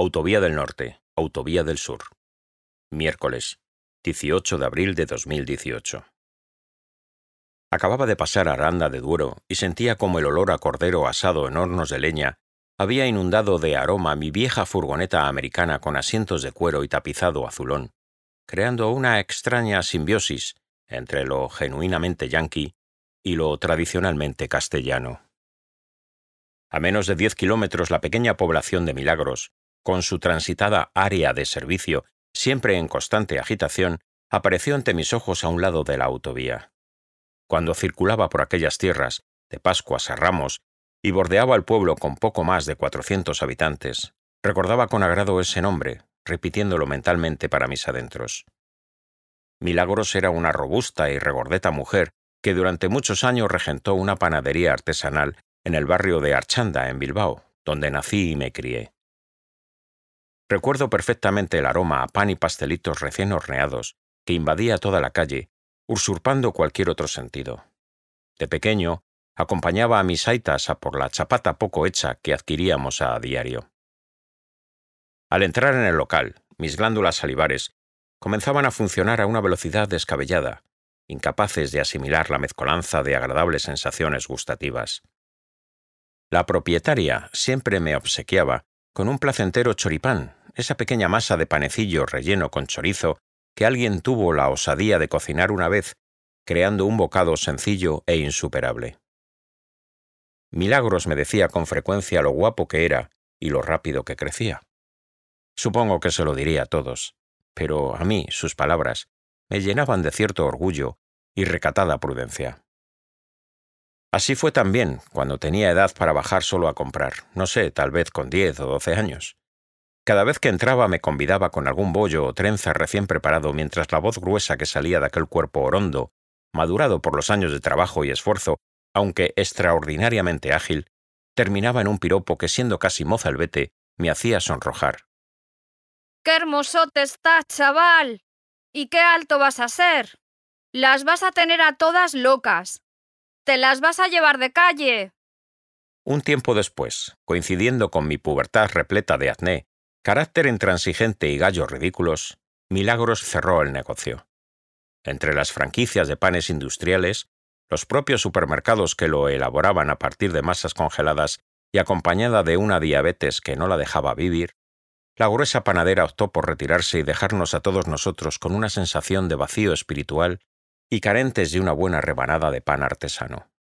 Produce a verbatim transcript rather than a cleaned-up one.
Autovía del Norte, Autovía del Sur. Miércoles, dieciocho de abril de dos mil dieciocho. Acababa de pasar Aranda de Duero y sentía como el olor a cordero asado en hornos de leña había inundado de aroma mi vieja furgoneta americana con asientos de cuero y tapizado azulón, creando una extraña simbiosis entre lo genuinamente yanqui y lo tradicionalmente castellano. A menos de diez kilómetros la pequeña población de Milagros, con su transitada área de servicio siempre en constante agitación, apareció ante mis ojos a un lado de la autovía. Cuando circulaba por aquellas tierras, de Pascuas a Ramos, y bordeaba el pueblo con poco más de cuatrocientos habitantes, recordaba con agrado ese nombre, repitiéndolo mentalmente para mis adentros. Milagros era una robusta y regordeta mujer que durante muchos años regentó una panadería artesanal en el barrio de Archanda, en Bilbao, donde nací y me crié. Recuerdo perfectamente el aroma a pan y pastelitos recién horneados que invadía toda la calle, usurpando cualquier otro sentido. De pequeño, acompañaba a mis aitas a por la chapata poco hecha que adquiríamos a diario. Al entrar en el local, mis glándulas salivares comenzaban a funcionar a una velocidad descabellada, incapaces de asimilar la mezcolanza de agradables sensaciones gustativas. La propietaria siempre me obsequiaba con un placentero choripán, esa pequeña masa de panecillo relleno con chorizo que alguien tuvo la osadía de cocinar una vez, creando un bocado sencillo e insuperable. Milagros me decía con frecuencia lo guapo que era y lo rápido que crecía. Supongo que se lo diría a todos, pero a mí sus palabras me llenaban de cierto orgullo y recatada prudencia. Así fue también cuando tenía edad para bajar solo a comprar, no sé, tal vez con diez o doce años. Cada vez que entraba me convidaba con algún bollo o trenza recién preparado mientras la voz gruesa que salía de aquel cuerpo orondo, madurado por los años de trabajo y esfuerzo, aunque extraordinariamente ágil, terminaba en un piropo que, siendo casi mozalbete, me hacía sonrojar. ¡Qué hermosote estás, chaval! ¿Y qué alto vas a ser? Las vas a tener a todas locas. ¡Te las vas a llevar de calle! Un tiempo después, coincidiendo con mi pubertad repleta de acné, carácter intransigente y gallos ridículos, Milagros cerró el negocio. Entre las franquicias de panes industriales, los propios supermercados que lo elaboraban a partir de masas congeladas y acompañada de una diabetes que no la dejaba vivir, la gruesa panadera optó por retirarse y dejarnos a todos nosotros con una sensación de vacío espiritual y carentes de una buena rebanada de pan artesano.